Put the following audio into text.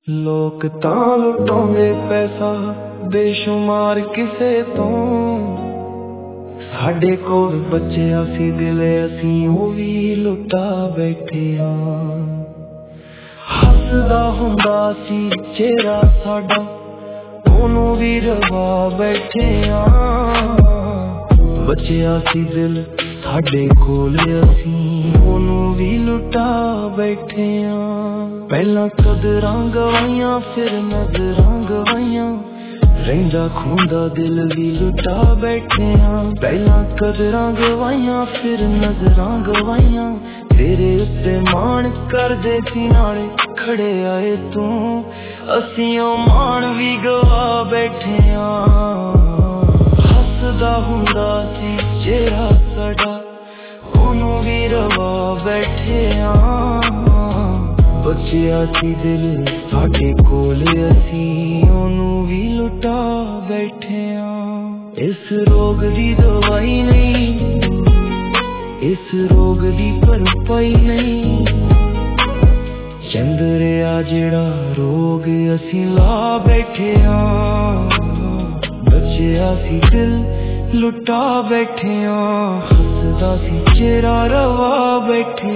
लोक तां लुटाउंदे पैसा बेशुमार किसे तो साडे कोल बचिया सी दिले असीं ओ वी लुटा बैठे हां। हसदा हुंदा सी चेहरा साडा ओनू वी रवा बैठे हां। बचिया सी दिल साडे कोल असीं ओनू वी लुटा बैठे हां। पहला कदरां गवाइयां फिर नजरां गवाइयां रहिंदा खूंदा दिल भी लुटा बैठे हां। पहला कदरां गवाइयां फिर नजरां गवाइयां तेरे उत्ते मान करदे सी नाले खड़े आए तू असीं ओ मान भी गवा बैठे हां। हसदा हुंदा सी चेहरा साडा ओनू भी रवा बैठे हां। बचिया सी दिल साडे कोल असीं ओनू भी लुटा बैठे हां। इस रोग दी दवाई नहीं इस रोग दी भरपाई नहीं चंद्रिया जेड़ा रोग असीं ला बैठे हां। बचिया सी दिल लुटा बैठे हां। हसदा सी चेहरा रवा बैठे